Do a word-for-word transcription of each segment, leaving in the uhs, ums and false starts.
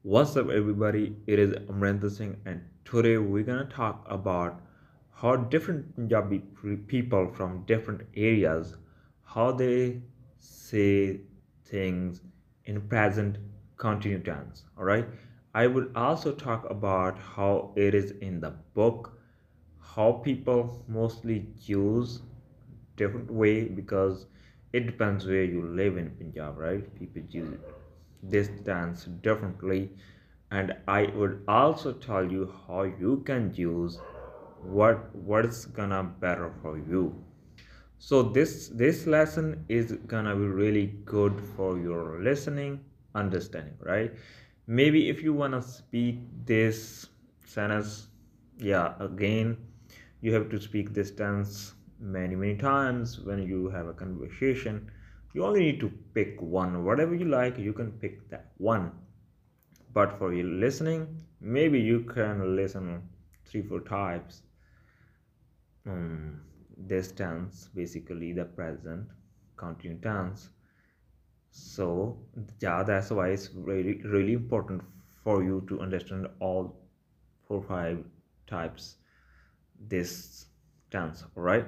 What's up, everybody? It is Amrinder Singh, and today we're gonna talk about how different Punjabi pre- people from different areas how they say things in present continuous tense. All right. I would also talk about how it is in the book, how people mostly use different way because it depends where you live in Punjab, right? People use this dance differently, and I would also tell you how you can use what what's gonna better for you. So this this lesson is gonna be really good for your listening, understanding, right? Maybe if you wanna speak this sentence, yeah, again, you have to speak this tense many many times when you have a conversation. You only need to pick one, whatever you like. You can pick that one, but for your listening, maybe you can listen three four times. um, this tense, basically the present continuous tense. So yeah, that's why it's really really important for you to understand all four five types this tense. All right.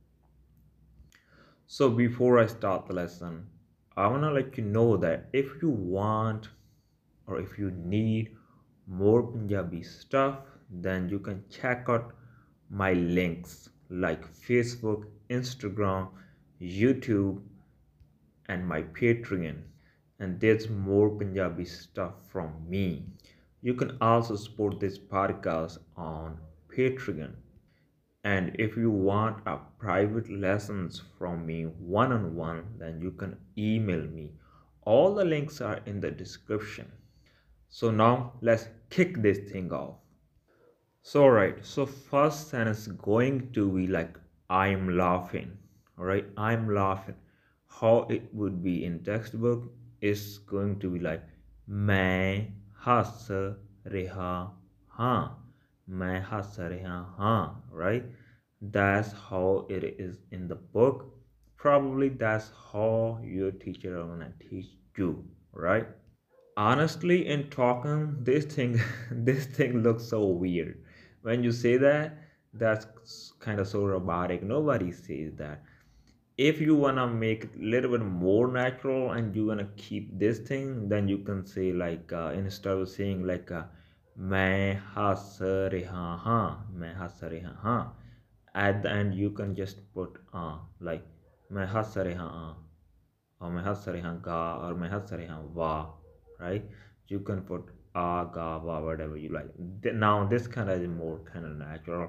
So before I start the lesson, I want to let you know that if you want or if you need more Punjabi stuff, then you can check out my links like Facebook, Instagram, YouTube, and my Patreon. And there's more Punjabi stuff from me. You can also support this podcast on Patreon. And if you want a private lessons from me one on one, then you can email me. All the links are in the description. So now let's kick this thing off. So right, so first sentence going to be like I'm laughing. Alright, I'm laughing. How it would be in textbook is going to be like मैं हंस रहा हाँ मैं हंस रहा हाँ, right? That's how it is in the book. Probably that's how your teacher are gonna teach you, right? Honestly, in talking, this thing this thing looks so weird when you say that. That's kind of so robotic. Nobody says that. If you want to make it a little bit more natural and you want to keep this thing, then you can say like uh, instead of saying like uh, मैं हंस रहा हाँ मैं हंस रहा हाँ, at the end you can just put uh, like मैं हंस रहा हाँ or मैं हंस रहा गा or मैं हंस रहा वाह, right? You can put ah ga va whatever you like. Now this kind of is more kind of natural.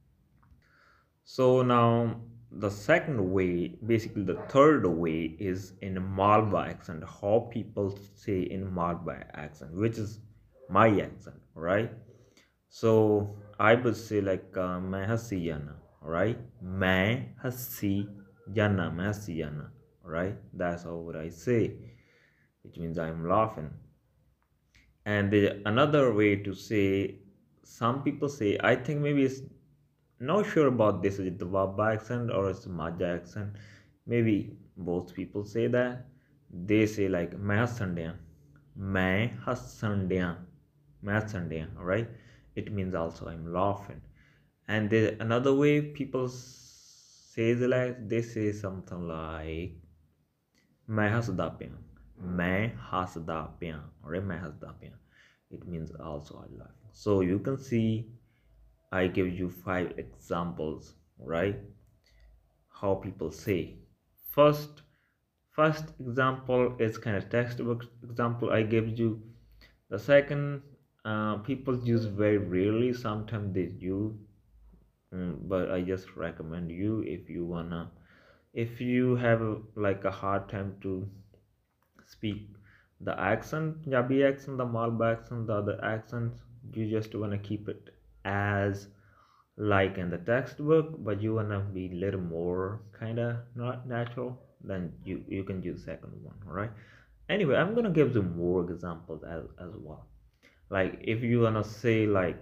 So now the second way, basically the third way, is in Malwa accent. How people say in Malwa accent, which is my accent, right? So I would say like uh, मैं हंसी जाना, right? मैं हंसी जाना, मैं हंसी जाना, right? That's how what I say, which means I'm laughing. And the another way to say, some people say, I think maybe it's not sure about this, is it the Wabba accent or it's the Maja accent? Maybe both people say that. They say like मैं हंसन डिया, मैं हंसन डिया, मैं हंसन डिया, right? It means also I'm laughing. And there's another way people say the like they say something like मैं हंसदा पिया, मैं हंसदा पिया, or मैं हंसदा पिया. It means also I love. So you can see I give you five examples, right? How people say. First, first example is kind of textbook example I gave you. The second, uh, people use very rarely. Sometimes they use, mm, but I just recommend you if you wanna, if you have like a hard time to speak the accent, Punjabi accent, the Malba accent, the other accents, you just wanna keep it as like in the textbook, but you wanna be a little more kinda not natural, then you you can use second one, all right? Anyway, I'm gonna give you more examples as, as well. Like if you wanna say like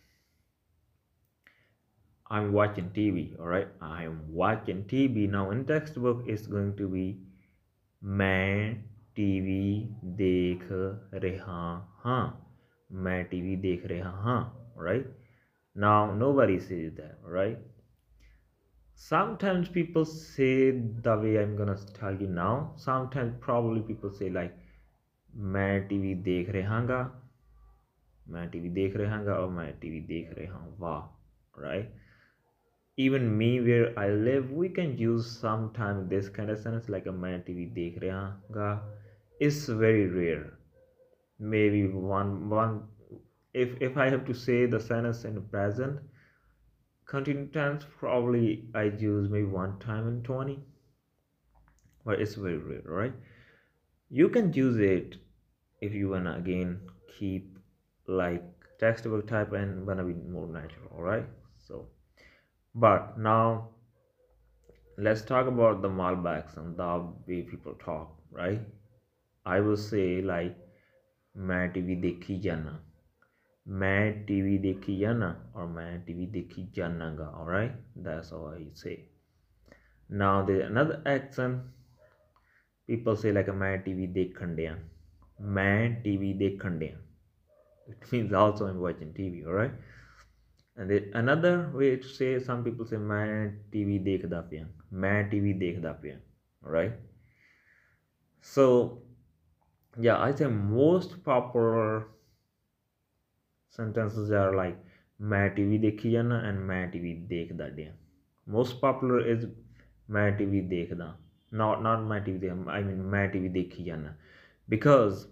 I'm watching T V, all right? I'm watching T V. Now in textbook it's going to be मैं TV देख रहा हाँ. मैं TV देख रहा हाँ, right? Now nobody says that, right? Sometimes people say the way I'm gonna tell you now. Sometimes probably people say like मैं TV देख रहागा, मैं टीवी देख रहागा और मैं टीवी देख रहा हूँ वाह, right? Even me where I live we can use sometimes this kind of sentence like a मैं टीवी देख रहागा. It's very rare. Maybe one one if if I have to say the sentence in the present continuous tense, probably I use maybe one time in twenty, but it's very rare, right? You can use it if you wanna again keep like textbook type and wanna be more natural, right? So but now let's talk about the Malbecs and the way people talk, right? I will say like मैं TV देखी जाना, मैं TV देखी जाना or मैं TV देखी जानागा, alright? That's how I say. Now there's another accent. People say like मैं टीवी देखण ਡਿਆ, मैं टीवी देखਣ ਡਿਆ. It means also I'm watching T V, alright? And then another way to say, some people say मैं TV देखਦਾ ਪਿਆ, मैं TV देखदा ਪਿਆ, alright? So yeah, I say most popular sentences are like मैं टीवी देखी जाना and मैं टीवी देखदा ਡਿਆ. Most popular is मैं टीवी देखदा, not not मैं टीवी देख, I mean मैं टीवी देखी जाना, because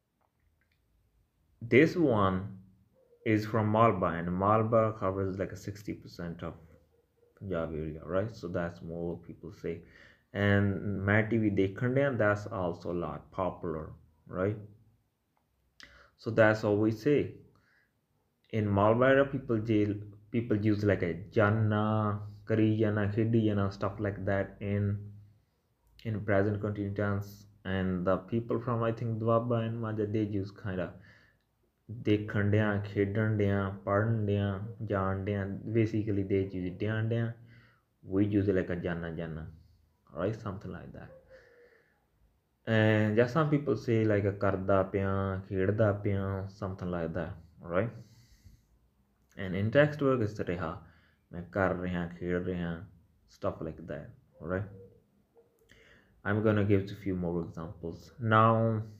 this one is from Malba and Malba covers like a sixty percent of Punjab area, right? So that's more people say. And मैं TV देखण ਡਿਆ, that's also a lot popular, right? So that's all we say. In Malbara, people jail people use like a janna, kari jana, khedi jana, stuff like that in in present continuous tense. And the people from I think Dwaba and Maja, they use kind of ਦੇਖਣ ਡਿਆਂ, ਖੇਡਣ ਡਿਆਂ, ਪੜ੍ਹਨ ਡਿਆਂ, ਜਾਣ ਡਿਆਂ. Basically they use ਡਿਆਂ ਡਿਆਂ. We use like a janna janna, right? Something like that. And just some people say like a ਕਰਦਾ ਪਿਆਂ, ਖੇਡਦਾ ਪਿਆਂ, something like that, right? And in textbook it's ਰਿਹਾ, मैं कर ਰਿਹਾ, खेल ਰਿਹਾ, stuff like that, alright? I'm gonna give a few more examples now.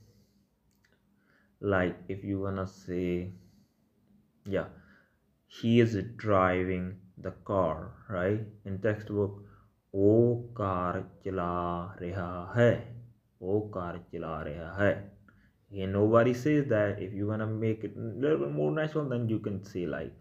Like if you wanna say, yeah, he is driving the car, right? In textbook वो car चला रहा है, वो कार चला रहा है. Again, nobody says that. If you wanna make it a little bit more natural, then you can say like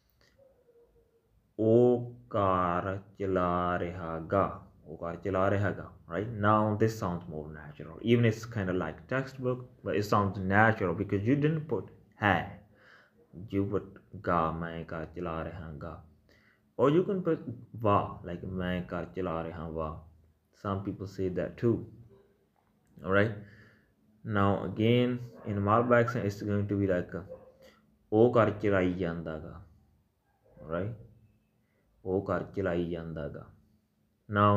वो car चला रहेगा, वो कार चला रहेगा, right? Now this sounds more natural, even it's kind of like textbook, but it sounds natural because you didn't put है, you put ga, मैं car चला रहेगा. Or you can put va, like मैं car चला रहा va. Some people say that too, alright? Now again in Malba accent it's going to be like ਉਹ ਕਾਰ ਚਲਾਈ ਜਾਂਦਾਗਾ, alright? ਉਹ ਕਾਰ ਚਲਾਈ ਜਾਂਦਾਗਾ. Now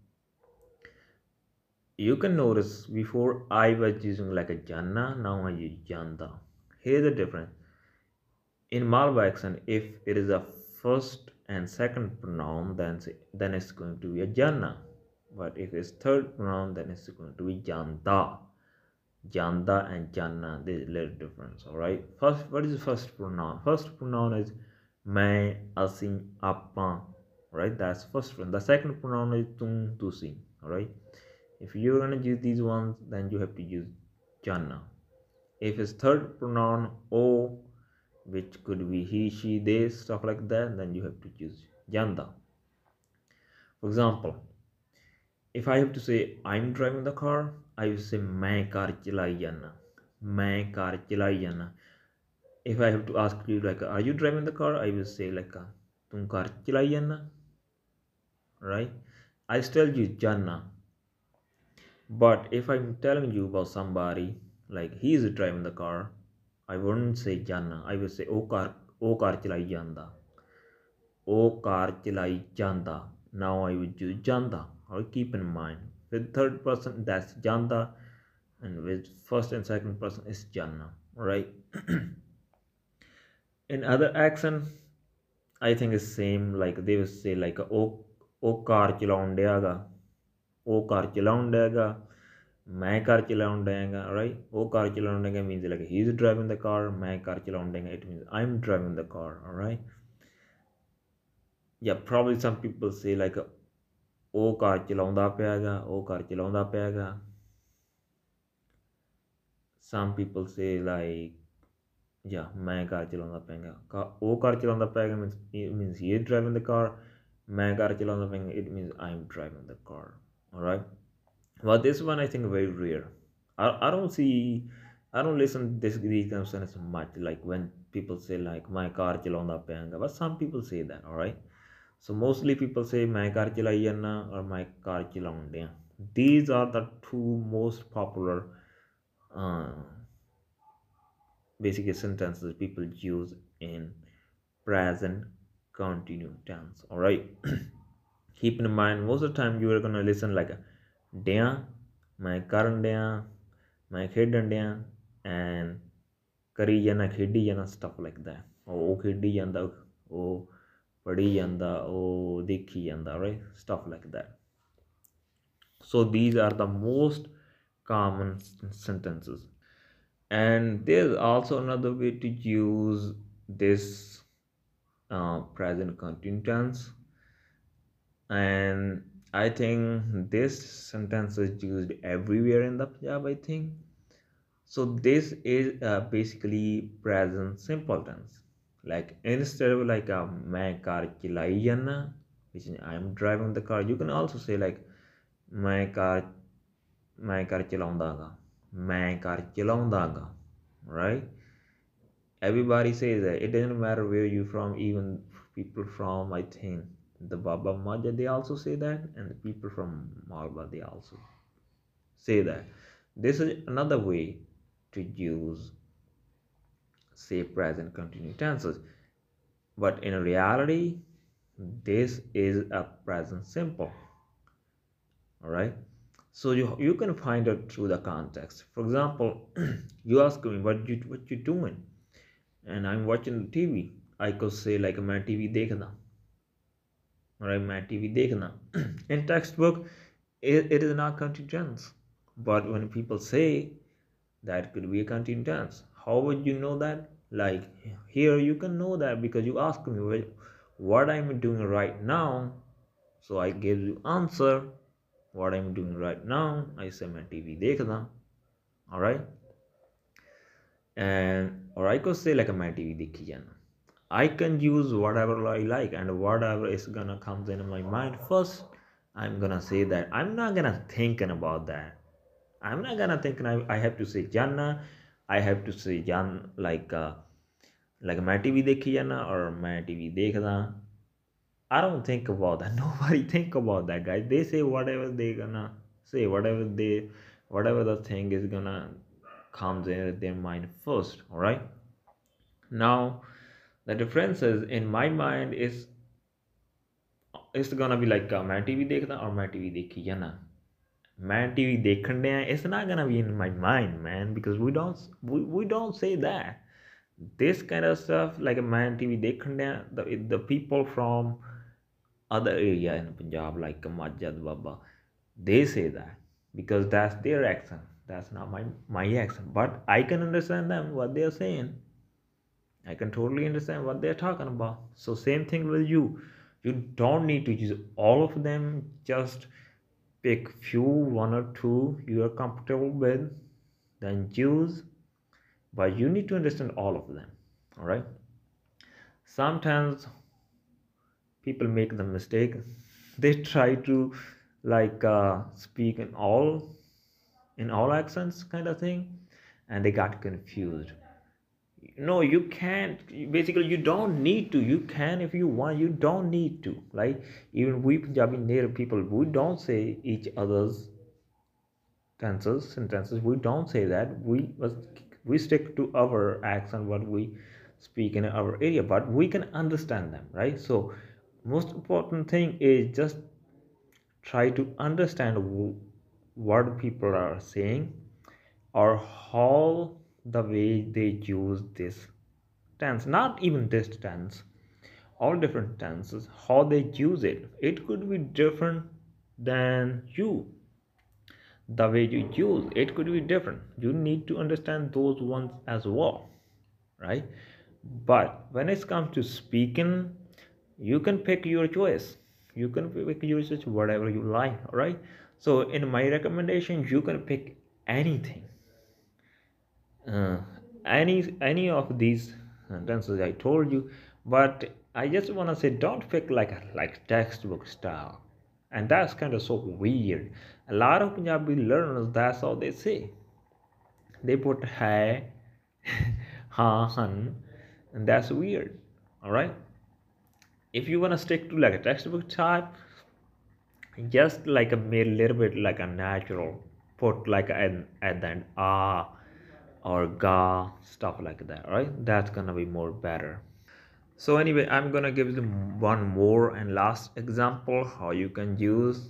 you can notice before I was using like a janna, now I use janda. Here's the difference. In Malba accent, if it is a first and second pronoun, then then it's going to be a janna. But if it's third pronoun, then it's going to be janda. Janda and janna, there's a little difference, alright? First, what is the first pronoun? First pronoun is मैं, ਅਸੀਂ, ਆਪਾਂ, right? That's first one. The second pronoun is तुम, ਤੁਸੀਂ, alright? If you're gonna use these ones, then you have to use janna. If it's third pronoun o, which could be he, she, they, stuff like that, then you have to use janda. For example, if I have to say I'm driving the car, I will say मैं car चलाई जाना, मैं car चलाई जाना. If I have to ask you like are you driving the car, I will say like तुम car चलाई जाना, right? I still use janna. But if I'm telling you about somebody like he is driving the car, I wouldn't say janna, I will say ਉਹ ਕਾਰ ਉਹ ਕਾਰ ਚਲਾਈ ਜਾਂਦਾ, ਉਹ ਕਾਰ ਚਲਾਈ ਜਾਂਦਾ. Now I would use janda. Or keep in mind with third person that's janda, and with first and second person is janna, right? In other accent, I think it's same. Like they will say like ਉਹ ਉਹ ਕਾਰ ਚਲਾਉਣ ਡਿਆ ਗਾ, ਉਹ ਕਾਰ ਚਲਾਉਣ ਡਿਆ ਗਾ, ਮੈਂ ਕਾਰ ਚਲਾਉਣ ਡਿਆ ਗਾ, right? ਉਹ ਕਾਰ ਚਲਾਉਣ ਡਿਆ ਗਾ means like he's driving the car, ਮੈਂ ਕਾਰ ਚਲਾਉਣ ਡਿਆ ਗਾ, it means I'm driving the car, alright? Yeah, probably some people say like ਉਹ ਕਾਰ ਚਲਾਉਂਦਾ ਪਿਆ ਗਾ, ਉਹ ਕਾਰ ਚਲਾਉਂਦਾ ਪਿਆ ਗਾ. Some people say like yeah, मैं कार चलाਉਂਦਾ ਪੈਂਗਾ ਕਾ ਉਹ ਕਾਰ ਚਲਾਉਂਦਾ ਪੈਗਾ means it means he is driving the car. मैं कार चलाਉਂਦਾ ਪੈਂਗਾ it means I'm driving the car. All right, well this one I think very rare. I, I don't see I don't listen to this these kind of sentences much, like when people say like my car ਚਲਾਉਂਦਾ ਪੈਂਗਾ, but some people say that. All right, so mostly people say मैं car ਚਲਾਈ ਜਾਂਦਾ or my car ਚਲਾਉਣ ਡਿਆ. These are the two most popular uh, basically sentences people use in present continuous tense. All right, keep in mind most of the time you are going to listen like a ਡਿਆਂ, ਮੈਂ ਕਰਨ ਡਿਆਂ, ਮੈਂ ਖੇਡਣ ਡਿਆਂ, and ਕਰੀ ਜਾਣਾ, ਖੇਡੀ ਜਾਣਾ, stuff like that. ਉਹ ਖੇਡੀ ਜਾਂਦਾ, ਉਹ ਪੜ੍ਹੀ ਜਾਂਦਾ, ਉਹ ਦੇਖੀ ਜਾਂਦਾ, right? Stuff like that. So these are the most common sentences. And there's also another way to use this uh, present continuous tense, and I think this sentence is used everywhere in the Punjab, I think. So this is uh, basically present simple tense. Like instead of like a मैं car चलाई जाना, which is I'm driving the car, you can also say like मैं car मैं car चलाਉਂਦਾ ਗਾ, मैं car चलाਉਂਦਾ गा, right? Everybody says that. It doesn't matter where you're from. Even people from, I think, the Baba Maja, they also say that, and the people from Malba, they also say that. This is another way to use, say, present continuous tenses. But in reality, this is a present simple. All right. So you you can find it through the context. For example, you ask me what you what you doing, and I'm watching the T V. I could say like मैं T V देखना. Alright, मैं T V देखना. In textbook, it, it is not continuous tense. But when people say that could be a continuous tense, how would you know that? Like here you can know that because you ask me what I'm doing right now. So I give you answer what I'm doing right now. I say मैं T V देखना. Alright. And or I could say like मैं T V देखी जाना. I can use whatever I like, and whatever is gonna comes in my mind first, I'm gonna say that. I'm not gonna thinking about that. I'm not gonna think I, I have to say Janna, I have to say Jan like uh, like मैं T V देखी जाना or मैं T V देखना. I don't think about that. Nobody think about that, guys. They say whatever they gonna say, whatever they whatever the thing is gonna comes in their mind first. All right. Now the difference is in my mind is it's gonna be like uh, मैं T V देखना और मैं T V देखी जाना. मैं T V देखने डया, it's not gonna be in my mind, man, because we don't we, we don't say that. This kind of stuff like a man T V देखने डया, the the people from other area in Punjab like Majad Baba, they say that because that's their accent. That's not my my accent, but I can understand them what they are saying. I can totally understand what they're talking about. So same thing with you. You don't need to use all of them. Just pick few, one or two you are comfortable with, then use. But you need to understand all of them. All right. Sometimes people make the mistake. They try to like uh, speak in all in all accents kind of thing, and they got confused. No, you can't. Basically you don't need to. You can if you want. You don't need to. Like even we Punjabi native people, we don't say each other's tenses sentences. We don't say that. We we stick to our accent, what we speak in our area, but we can understand them, right? So most important thing is just try to understand what people are saying or how the way they use this tense, not even this tense, all different tenses, how they use it. It could be different than you. The way you use it could be different. You need to understand those ones as well, right? But when it comes to speaking, you can pick your choice. You can pick your choice whatever you like, all right? So in my recommendation, you can pick anything, uh, any any of these sentences I told you. But I just want to say, don't pick like a like textbook style, and that's kind of so weird. A lot of Punjabi learners, that's how they say. They put hai, ha, han, and that's weird. All right. If you want to stick to like a textbook type, just like a made little bit like a natural, put like an at the end ah or ga, stuff like that, right? That's gonna be more better. So anyway, I'm gonna give you one more and last example how you can use.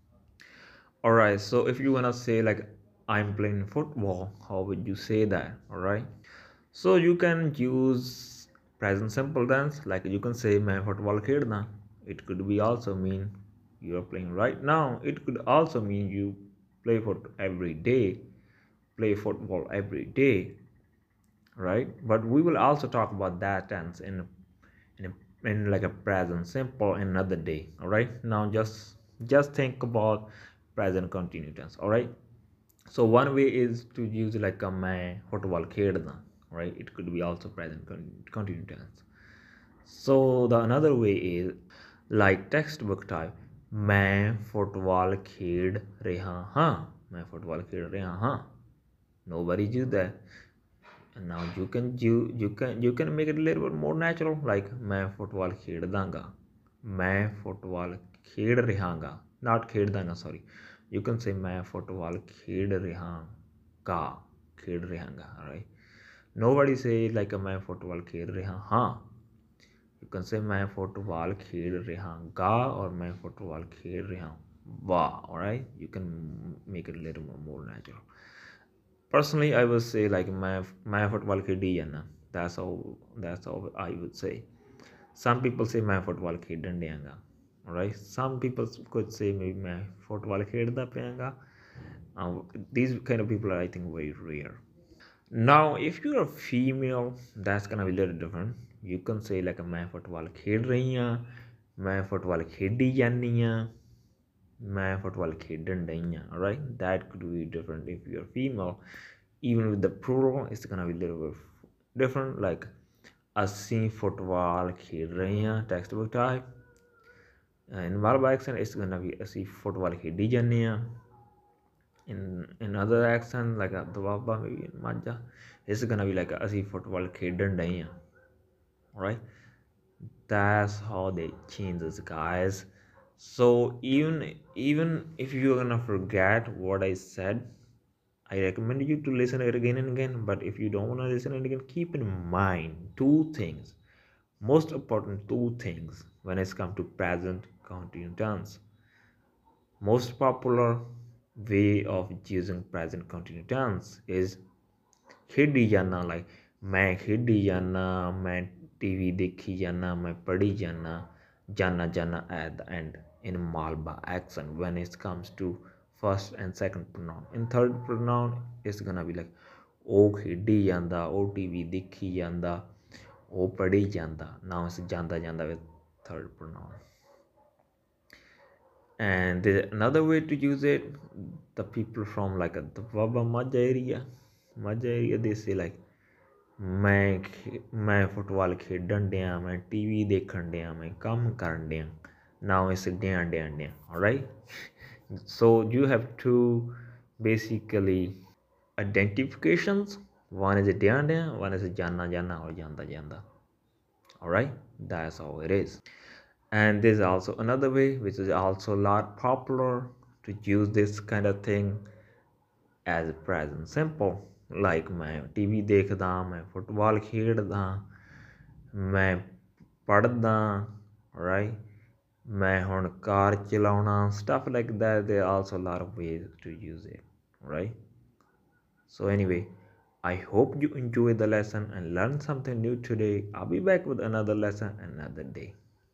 All right, so if you wanna say like I'm playing football, how would you say that? All right, so you can use present simple tense, like you can say मैं football खेलना. It could be also mean you are playing right now. It could also mean you play foot every day, play football every day, right? But we will also talk about that tense in in, a, in like a present simple another day. All right, now just just think about present continuous tense. All right, so one way is to use like a मैं football खेलना, right? It could be also present continuous tense. So the another way is like textbook type, मैं football खेल रहा हाँ, मैं football खेल रहा हाँ. Nobody do that. And now you can you you can you can make it a little bit more natural, like मैं football खेलदांगा, मैं फुटबॉल खेल रहांगा, not खेलदांगा, sorry. You can say मैं फुटबॉल खेल रहांगा, खेल रहांगा, right? Nobody say like मैं फुटबॉल खेल रहा हाँ. You can say मैं फुटबॉल खेल रहांगा और मैं फुटबॉल खेल रहा हूँ, वाह. Alright, you can make it a little more, more natural. Personally, I would say like my my football खेडी जाना. That's how that's how I would say. Some people say मैं football खेडन दियांगा. Alright. Some people could say maybe मैं football खेडदा पियांगा. Uh, these kind of people are, I think, very rare. Now, if you're a female, that's gonna be a little different. You can say like मैं football खेल रही हूँ, मैं football खेडी जानी हूँ, मैं football खेडन नहीं हूँ. Alright, that could be different if you're female. Even with the plural, it's gonna be a little bit different. Like ਅਸੀਂ football खेल रहे हैं, textbook type. In Malabar accent, it's gonna be ਅਸੀਂ football खेडी जाने हैं. In in other accent like a Dwaba, maybe in Majha, it's gonna be like ਅਸੀਂ football खेडन नहीं हैं. Alright, that's how they change this, guys. So even even if you're gonna forget what I said, I recommend you to listen it again and again. But if you don't want to listen it again, keep in mind two things, most important two things when it's come to present continuous tense. Most popular way of using present continuous tense is खेडी जाना, like मैं खेडी जाना, मैं TV देखी जाना, मैं पढ़ी जाना, जाना जाना at the end in Malba accent when it comes to first and second pronoun. In third pronoun, it's gonna be like ਉਹ ਖੇਡੀ ਜਾਂਦਾ, ਉਹ ਟੀਵੀ ਦੇਖੀ ਜਾਂਦਾ, ਉਹ ਪੜ੍ਹੀ ਜਾਂਦਾ. Now it's ਜਾਂਦਾ ਜਾਂਦਾ with third pronoun. And there's another way to use it. The people from like a, the Waba Majha area, Majha area, they say like मैं मैं फुटबॉल खेडन दियां, मैं टीवी देखन दियां, मैं काम करन दियां. Now it's दियां दियां दियां. Alright, so you have two basically identifications. One is diyan diyan, one is jana jana or janda janda. Alright, that's how it is. And there's also another way which is also a lot popular to use this kind of thing as present simple, like मैं TV देखदा, मैं football खेडदा, मैं पढ़दा, right? मैं हुण car चलाउणा, stuff like that. There are also a lot of ways to use it, right? So anyway, I hope you enjoyed the lesson and learned something new today. I'll be back with another lesson another day.